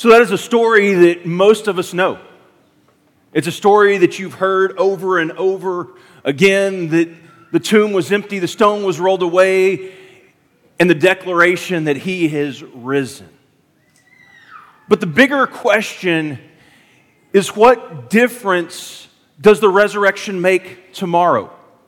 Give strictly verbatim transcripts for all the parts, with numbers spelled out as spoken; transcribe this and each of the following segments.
So that is a story that most of us know. It's a story that you've heard over and over again, that the tomb was empty, the stone was rolled away, and the declaration that he has risen. But the bigger question is, what difference does the resurrection make tomorrow?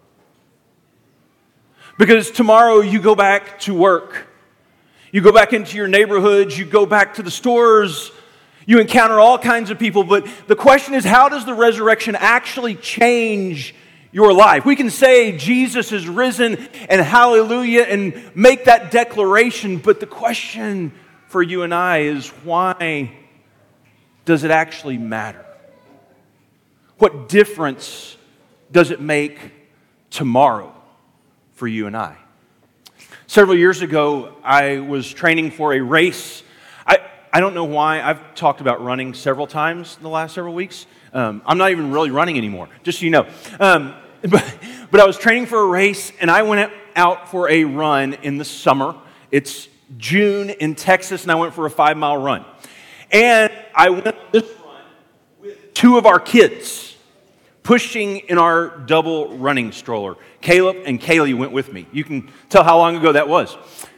Because tomorrow you go back to work. You go back into your neighborhoods, you go back to the stores, you encounter all kinds of people, but the question is, how does the resurrection actually change your life? We can say Jesus is risen and hallelujah and make that declaration, but the question for you and I is, why does it actually matter? What difference does it make tomorrow for you and I? Several years ago, I was training for a race. I, I don't know why. I've talked about running several times in the last several weeks. Um, I'm not even really running anymore, just so you know. Um, but, but I was training for a race, and I went out for a run in the summer. It's June in Texas, and I went for a five-mile run. And I went on this run with two of our kids, pushing in our double running stroller. Caleb and Kaylee went with me. You can tell how long ago that was.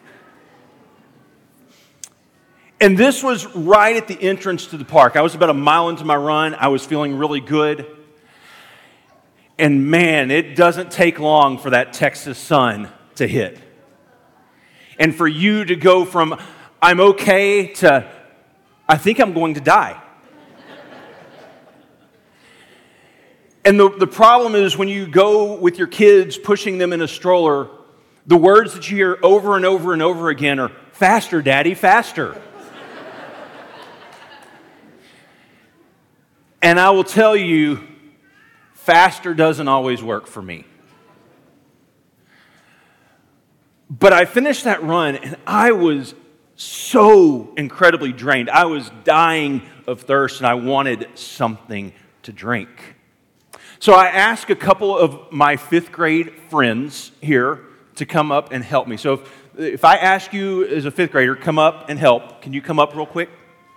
And this was right at the entrance to the park. I was about a mile into my run. I was feeling really good. And man, it doesn't take long for that Texas sun to hit. And for you to go from, I'm okay, to, I think I'm going to die. And the, the problem is, when you go with your kids pushing them in a stroller, the words that you hear over and over and over again are, faster, Daddy, faster. And I will tell you, faster doesn't always work for me. But I finished that run, and I was so incredibly drained. I was dying of thirst, and I wanted something to drink. So I asked a couple of my fifth grade friends here to come up and help me. So if, if I ask you as a fifth grader, come up and help, can you come up real quick?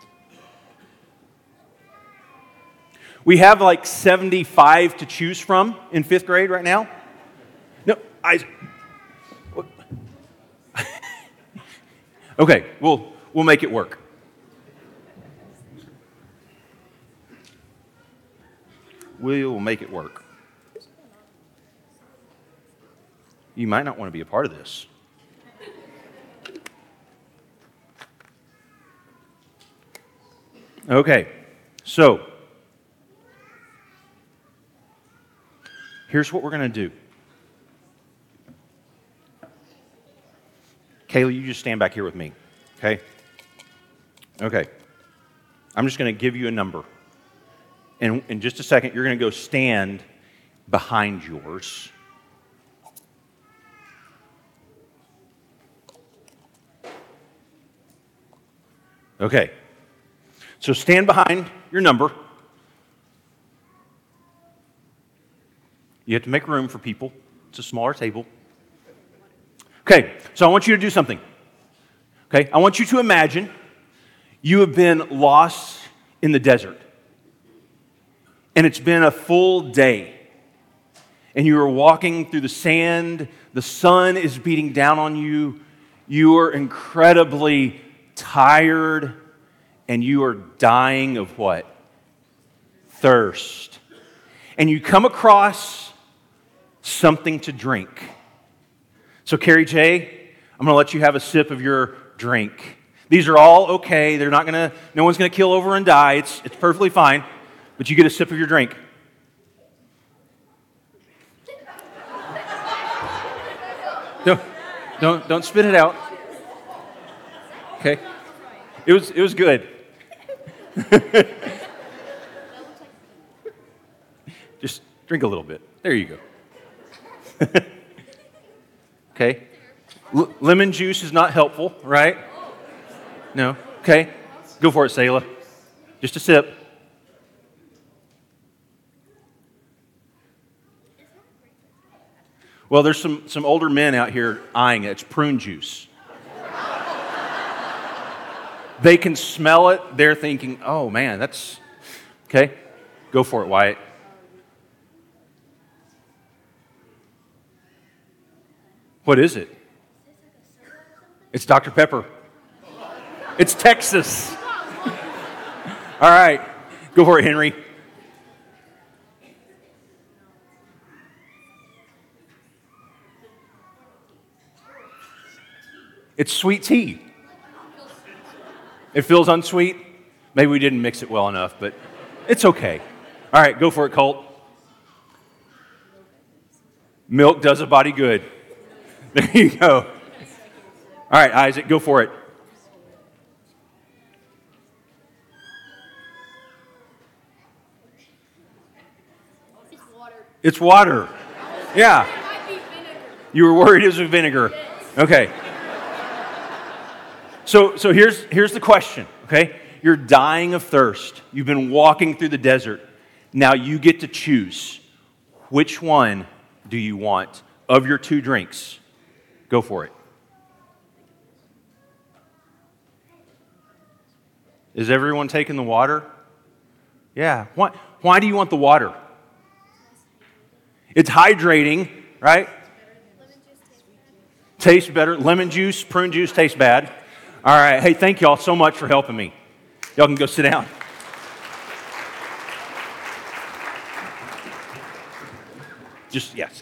We have like seventy-five to choose from in fifth grade right now. No, I... Okay, we'll, we'll make it work. We will make it work. You might not want to be a part of this. Okay, so here's what we're going to do. Kaylee, you just stand back here with me, okay? Okay. I'm just going to give you a number. And in just a second, you're going to go stand behind yours. Okay. So stand behind your number. You have to make room for people. It's a smaller table. Okay, so I want you to do something. Okay, I want you to imagine you have been lost in the desert. And it's been a full day. And you are walking through the sand. The sun is beating down on you. You are incredibly tired. And you are dying of what? Thirst. And you come across something to drink. So, Carrie J, I'm going to let you have a sip of your drink. These are all okay. They're not going to, no one's going to kill over and die. It's, it's perfectly fine. But you get a sip of your drink. Don't, don't, don't spit it out. Okay? It was, it was good. Just drink a little bit. There you go. Okay? L- lemon juice is not helpful, right? No? Okay. Go for it, Selah. Just a sip. Well, there's some, some older men out here eyeing it. It's prune juice. They can smell it. They're thinking, oh man, that's, okay, go for it, Wyatt. What is it? It's Doctor Pepper. It's Texas. All right, go for it, Henry. It's sweet tea. It feels unsweet. Maybe we didn't mix it well enough, but it's okay. All right, go for it, Colt. Milk does a body good. There you go. All right, Isaac, go for it. It's water. It's water. Yeah. You were worried it was vinegar. Okay. So, so here's, here's the question, okay? You're dying of thirst. You've been walking through the desert. Now you get to choose. Which one do you want of your two drinks? Go for it. Is everyone taking the water? Yeah. Why, why do you want the water? It's hydrating, right? Tastes better. Lemon juice, prune juice tastes bad. All right. Hey, thank y'all so much for helping me. Y'all can go sit down. Just, yes.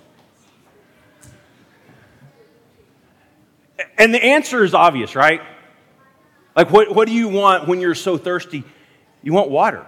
And the answer is obvious, right? Like, what, what do you want when you're so thirsty? You want water.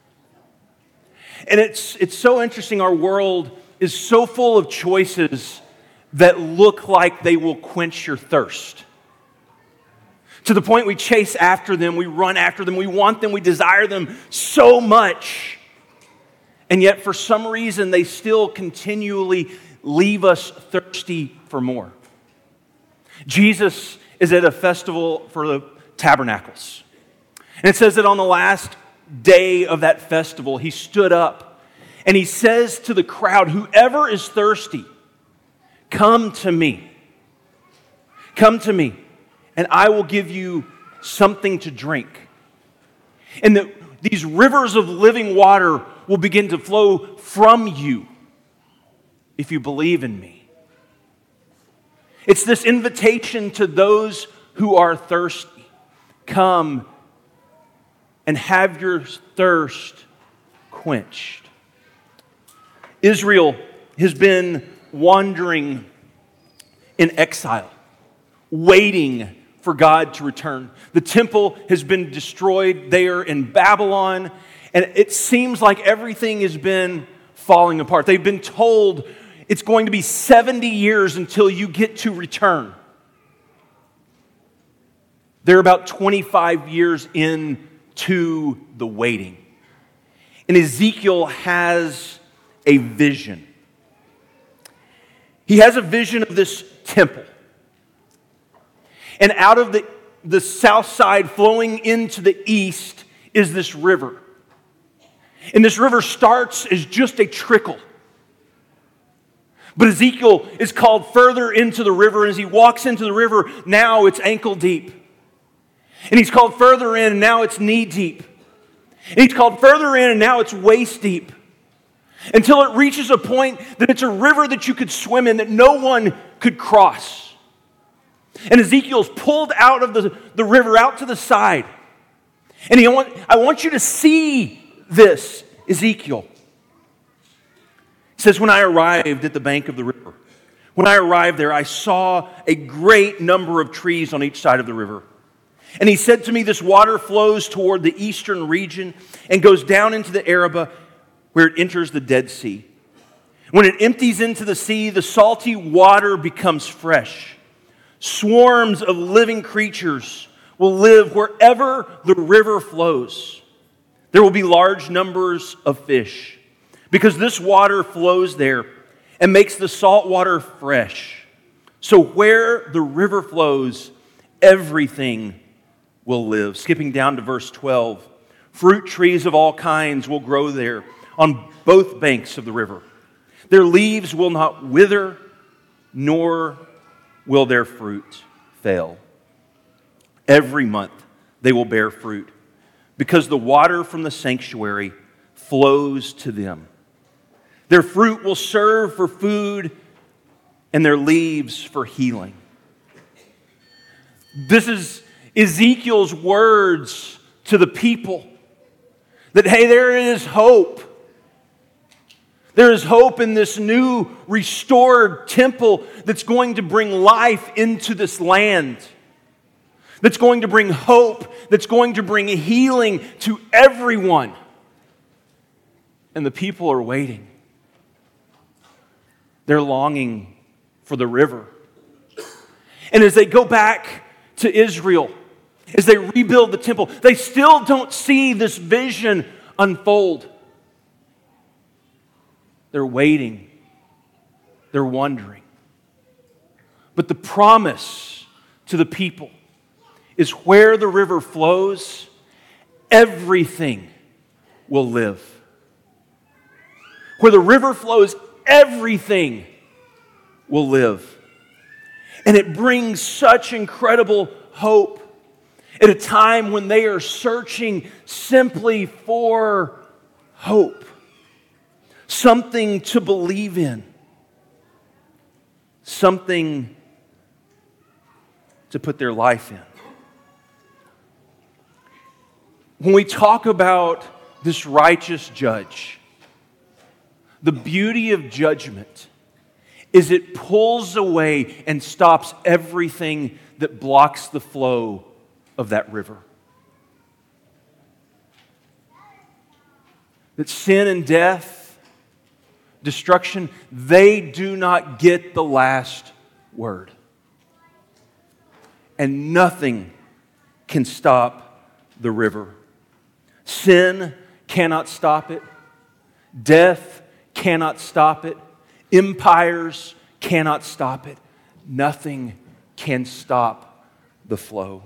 And it's, it's so interesting. Our world is so full of choices that look like they will quench your thirst. To the point we chase after them, we run after them, we want them, we desire them so much. And yet, for some reason, they still continually leave us thirsty for more. Jesus is at a festival for the tabernacles. And it says that on the last day of that festival, he stood up and he says to the crowd, whoever is thirsty, come to me. Come to me, and I will give you something to drink. And the, these rivers of living water will begin to flow from you if you believe in me. It's this invitation to those who are thirsty. Come and have your thirst quenched. Israel has been wandering in exile, waiting for God to return. The temple has been destroyed there in Babylon, and it seems like everything has been falling apart. They've been told it's going to be seventy years until you get to return. They're about twenty-five years into the waiting. And Ezekiel has a vision. He has a vision of this temple. And out of the, the south side flowing into the east is this river. And this river starts as just a trickle. But Ezekiel is called further into the river, and as he walks into the river, now it's ankle deep. And he's called further in, and now it's knee deep. And he's called further in, and now it's waist deep. Until it reaches a point that it's a river that you could swim in, that no one could cross. And Ezekiel's pulled out of the, the river, out to the side. And he want, I want you to see this, Ezekiel. It says, when I arrived at the bank of the river, when I arrived there, I saw a great number of trees on each side of the river. And he said to me, this water flows toward the eastern region and goes down into the Arabah, where it enters the Dead Sea. When it empties into the sea, the salty water becomes fresh. Swarms of living creatures will live wherever the river flows. There will be large numbers of fish, because this water flows there and makes the salt water fresh. So where the river flows, everything will live. Skipping down to verse twelve. Fruit trees of all kinds will grow there on both banks of the river. Their leaves will not wither, nor will their fruit fail. Every month, they will bear fruit, because the water from the sanctuary flows to them. Their fruit will serve for food, and their leaves for healing. This is Ezekiel's words to the people that, hey, there is hope. There is hope in this new restored temple that's going to bring life into this land, that's going to bring hope, that's going to bring healing to everyone. And the people are waiting. They're longing for the river. And as they go back to Israel, as they rebuild the temple, they still don't see this vision unfold. They're waiting. They're wondering. But the promise to the people is where the river flows, everything will live. Where the river flows, everything will live. And it brings such incredible hope at a time when they are searching simply for hope. Something to believe in. Something to put their life in. When we talk about this righteous judge, the beauty of judgment is it pulls away and stops everything that blocks the flow of that river. That sin and death, destruction, they do not get the last word. And nothing can stop the river. Sin cannot stop it. Death cannot stop it. Empires cannot stop it. Nothing can stop the flow.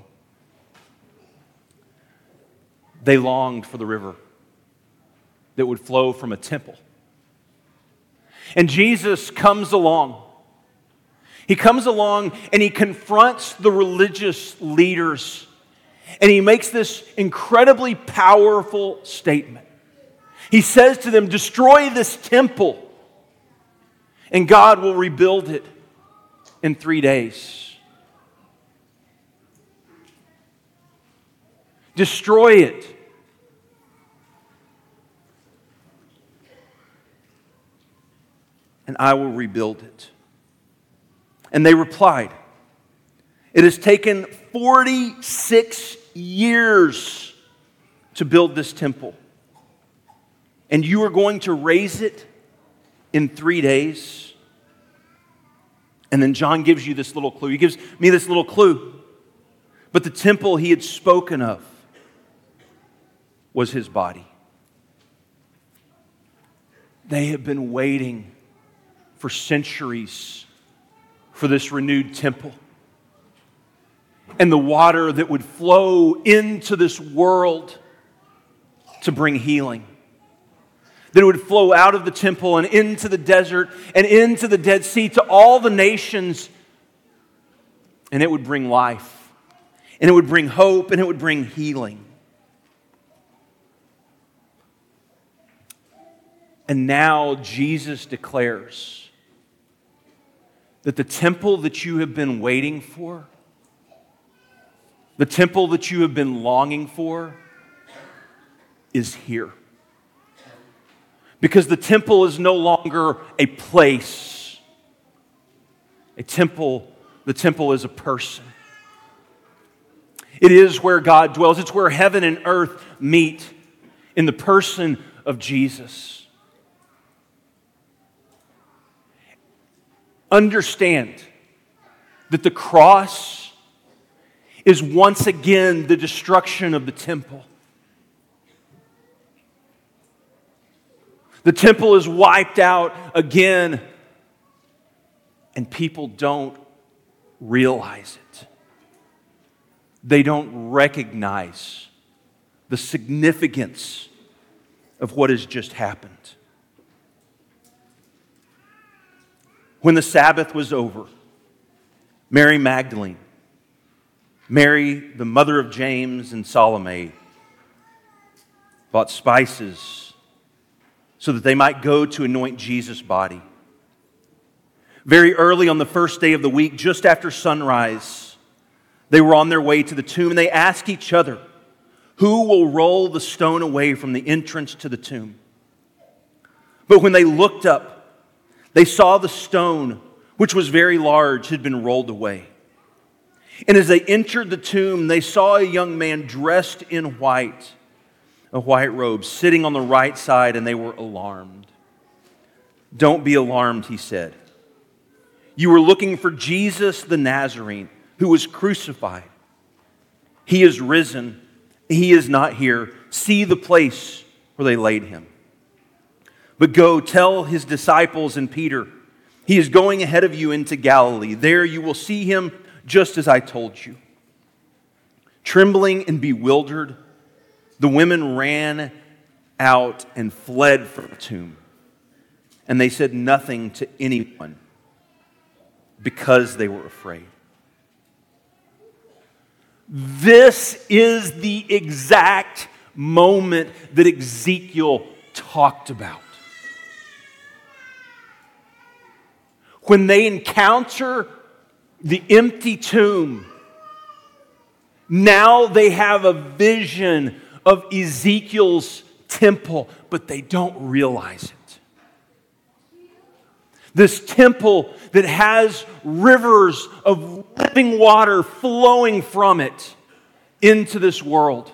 They longed for the river that would flow from a temple. And Jesus comes along. He comes along and he confronts the religious leaders. And he makes this incredibly powerful statement. He says to them, destroy this temple, and God will rebuild it in three days. Destroy it. And I will rebuild it. And they replied, it has taken forty-six years to build this temple. And you are going to raise it in three days? And then John gives you this little clue. He gives me this little clue. But the temple he had spoken of was his body. They have been waiting for centuries for this renewed temple. And the water that would flow into this world to bring healing. That it would flow out of the temple and into the desert and into the Dead Sea to all the nations. And it would bring life. And it would bring hope and it would bring healing. And now Jesus declares that the temple that you have been waiting for, the temple that you have been longing for, is here. Because the temple is no longer a place. A temple, the temple is a person. It is where God dwells. It's where heaven and earth meet in the person of Jesus. Understand that the cross is once again the destruction of the temple. The temple is wiped out again, and people don't realize it. They don't recognize the significance of what has just happened. When the Sabbath was over, Mary Magdalene Mary, the mother of James and Salome, bought spices so that they might go to anoint Jesus' body. Very early on the first day of the week, just after sunrise, they were on their way to the tomb, and they asked each other, "Who will roll the stone away from the entrance to the tomb?" But when they looked up, they saw the stone, which was very large, had been rolled away. And as they entered the tomb, they saw a young man dressed in white, a white robe, sitting on the right side, and they were alarmed. "Don't be alarmed," he said. "You were looking for Jesus the Nazarene, who was crucified. He is risen. He is not here. See the place where they laid him. But go tell his disciples and Peter, he is going ahead of you into Galilee. There you will see him just as I told you." Trembling and bewildered, the women ran out and fled from the tomb. And they said nothing to anyone because they were afraid. This is the exact moment that Ezekiel talked about. When they encounter the empty tomb, now they have a vision of Ezekiel's temple, but they don't realize it. This temple that has rivers of living water flowing from it into this world,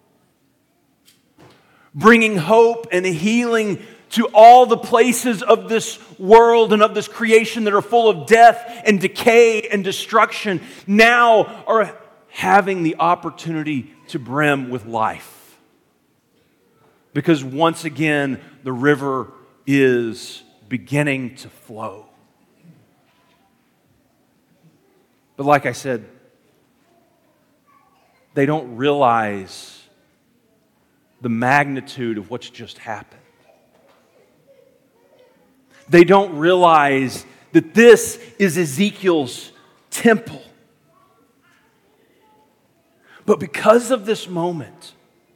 bringing hope and healing to all the places of this world and of this creation that are full of death and decay and destruction, now are having the opportunity to brim with life. Because once again, the river is beginning to flow. But like I said, they don't realize the magnitude of what's just happened. They don't realize that this is Ezekiel's temple. But because of this moment,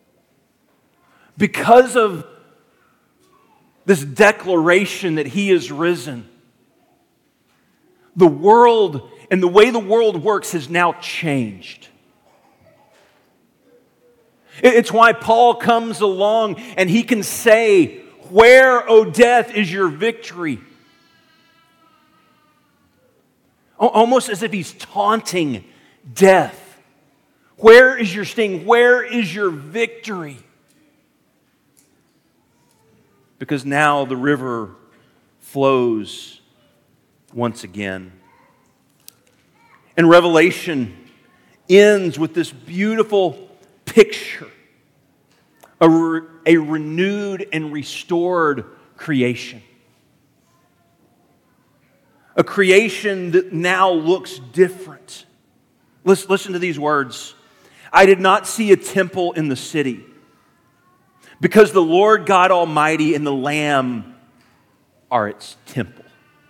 because of this declaration that he is risen, the world and the way the world works has now changed. It's why Paul comes along and he can say, "Where, O death, is your victory?" Almost as if he's taunting death. Where is your sting? Where is your victory? Because now the river flows once again. And Revelation ends with this beautiful picture. A, re- a renewed and restored creation. A creation that now looks different. Listen, listen to these words. "I did not see a temple in the city, because the Lord God Almighty and the Lamb are its temple.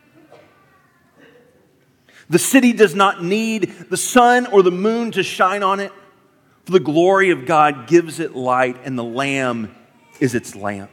The city does not need the sun or the moon to shine on it, for the glory of God gives it light, and the Lamb is its lamp."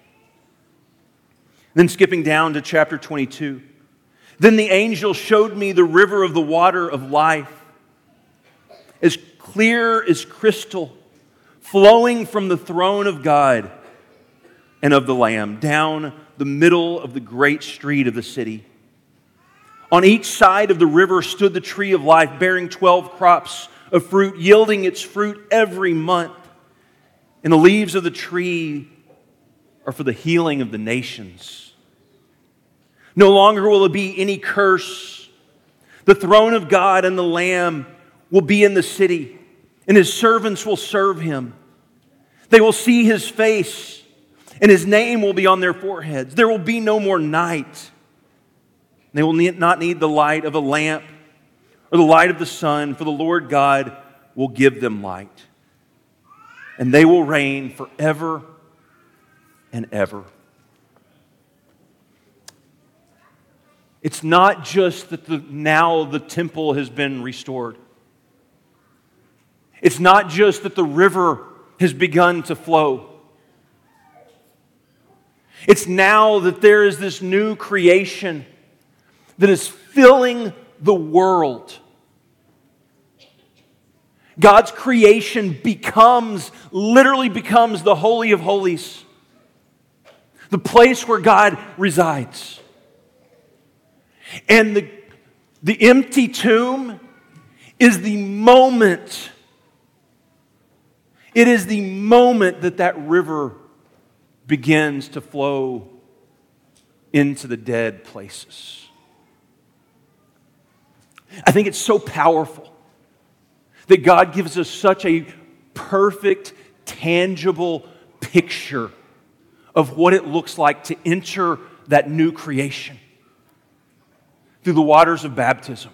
Then skipping down to chapter twenty-two. "Then the angel showed me the river of the water of life, as clear as crystal, flowing from the throne of God and of the Lamb, down the middle of the great street of the city. On each side of the river stood the tree of life, bearing twelve crops of fruit, yielding its fruit every month. And the leaves of the tree are for the healing of the nations. No longer will there be any curse. The throne of God and the Lamb will be in the city, and his servants will serve him. They will see his face, and his name will be on their foreheads. There will be no more night. They will not need the light of a lamp or the light of the sun, for the Lord God will give them light. And they will reign forever and ever." It's not just that the, now the temple has been restored. It's not just that the river has begun to flow. It's now that there is this new creation that is filling the world. God's creation becomes, literally becomes the Holy of Holies, the place where God resides. And the, the empty tomb is the moment, it is the moment that that river begins to flow into the dead places. I think it's so powerful that God gives us such a perfect, tangible picture of what it looks like to enter that new creation through the waters of baptism.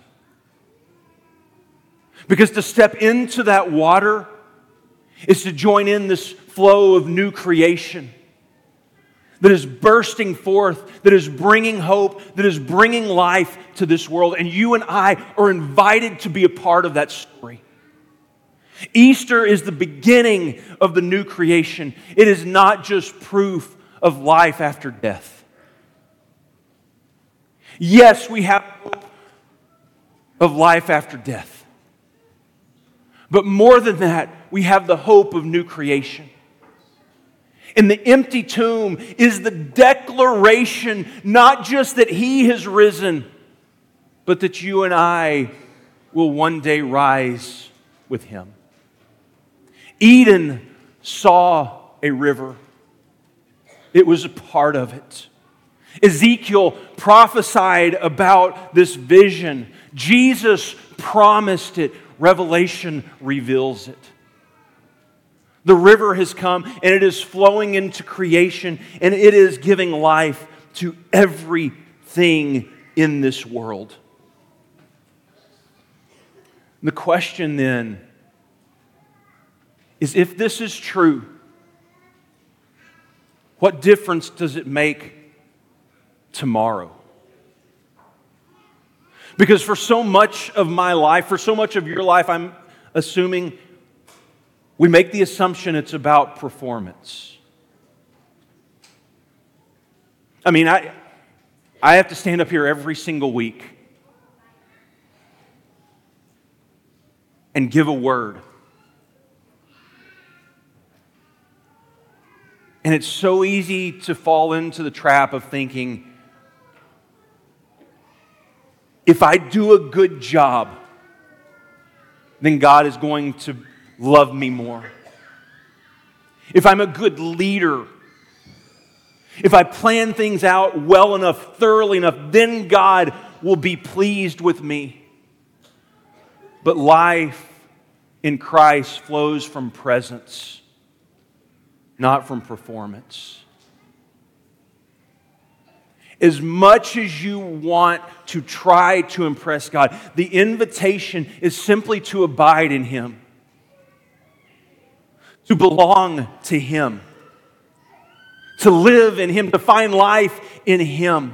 Because to step into that water is to join in this flow of new creation that is bursting forth, that is bringing hope, that is bringing life to this world. And you and I are invited to be a part of that story. Easter is the beginning of the new creation. It is not just proof of life after death. Yes, we have hope of life after death. But more than that, we have the hope of new creation. And the empty tomb is the declaration, not just that He has risen, but that you and I will one day rise with Him. Eden saw a river. It was a part of it. Ezekiel prophesied about this vision. Jesus promised it. Revelation reveals it. The river has come and it is flowing into creation and it is giving life to everything in this world. The question then is, if this is true, what difference does it make tomorrow? Because for so much of my life, for so much of your life, I'm assuming we make the assumption it's about performance. I mean, I, I have to stand up here every single week and give a word. And it's so easy to fall into the trap of thinking, if I do a good job, then God is going to love me more. If I'm a good leader, if I plan things out well enough, thoroughly enough, then God will be pleased with me. But life in Christ flows from presence, not from performance. As much as you want to try to impress God, the invitation is simply to abide in Him, to belong to Him, to live in Him, to find life in Him.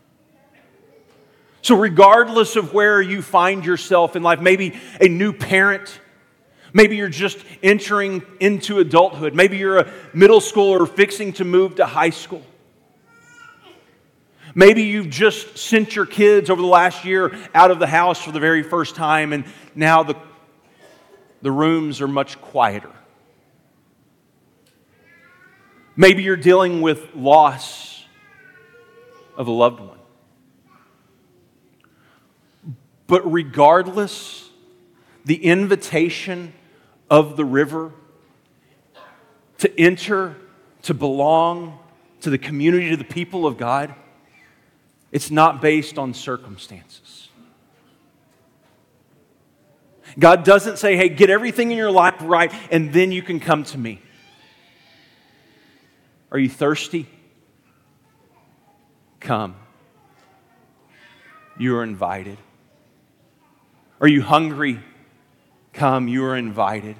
So regardless of where you find yourself in life, maybe a new parent, maybe you're just entering into adulthood, maybe you're a middle schooler fixing to move to high school. Maybe you've just sent your kids over the last year out of the house for the very first time, and now the, the rooms are much quieter. Maybe you're dealing with loss of a loved one. But regardless, the invitation of the river to enter, to belong to the community, to the people of God, it's not based on circumstances. God doesn't say, hey, get everything in your life right, and then you can come to me. Are you thirsty? Come. You are invited. Are you hungry? Come. You are invited.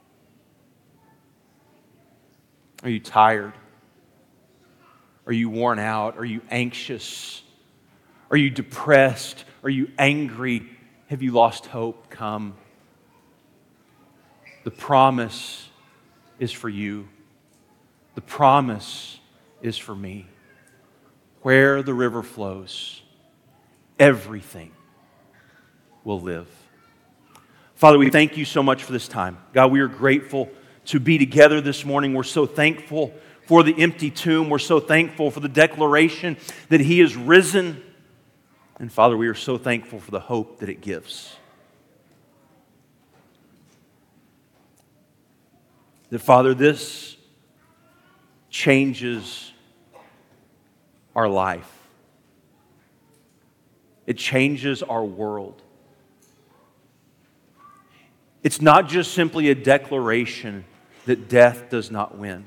Are you tired? Are you worn out? Are you anxious? Are you depressed? Are you angry? Have you lost hope? Come. The promise is for you. The promise is for me. Where the river flows, everything will live. Father, we thank you so much for this time. God, we are grateful to be together this morning. We're so thankful for the empty tomb. We're so thankful for the declaration that He is risen. And Father, we are so thankful for the hope that it gives. That, Father, this changes our life. It changes our world. It's not just simply a declaration that death does not win.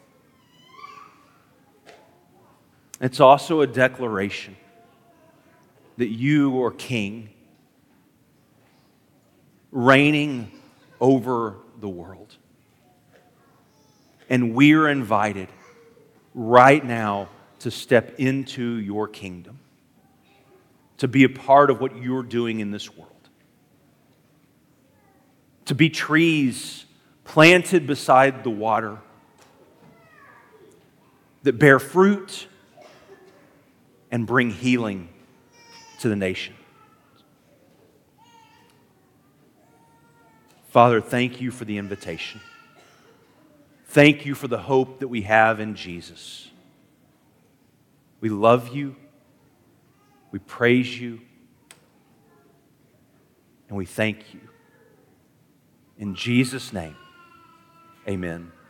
It's also a declaration that you are King, reigning over the world. And we are invited right now to step into your kingdom, to be a part of what you're doing in this world, to be trees planted beside the water that bear fruit and bring healing to the nation. Father, thank you for the invitation. Thank you for the hope that we have in Jesus. We love you, we praise you, and we thank you. In Jesus' name, amen.